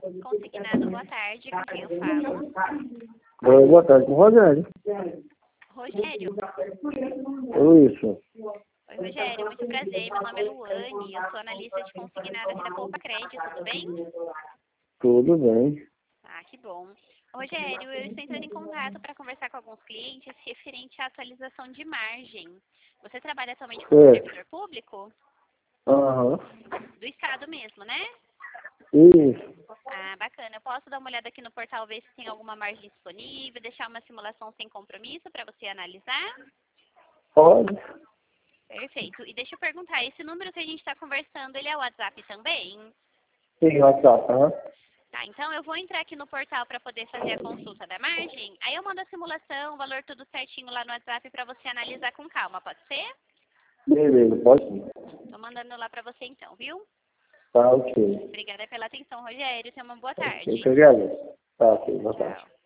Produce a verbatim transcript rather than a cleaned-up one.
Consignado, boa tarde, com quem eu falo? Oi, boa tarde, com o Rogério. Rogério? Isso. Oi, Rogério, muito prazer, meu nome é Luane, eu sou analista de consignado aqui da Poupa Crédito, tudo bem? Tudo bem. Ah, que bom. Rogério, eu estou entrando em contato para conversar com alguns clientes referente à atualização de margem. Você trabalha atualmente como É. servidor público? Aham. Do Estado mesmo, né? Isso. Ah, bacana. Eu posso dar uma olhada aqui no portal, ver se tem alguma margem disponível, deixar uma simulação sem compromisso para você analisar? Pode? Perfeito. E deixa eu perguntar, esse número que a gente está conversando, ele é o WhatsApp também? Sim, WhatsApp, aham. Tá, então eu vou entrar aqui no portal para poder fazer a consulta da margem, aí eu mando a simulação, o valor tudo certinho lá no WhatsApp para você analisar com calma, pode ser? Beleza, pode sim. Tô mandando lá para você então, viu? Tá, ok. Obrigada pela atenção, Rogério. Tenha uma boa Eu tarde. que agradeço. Tá, ok, boa tarde. Tchau.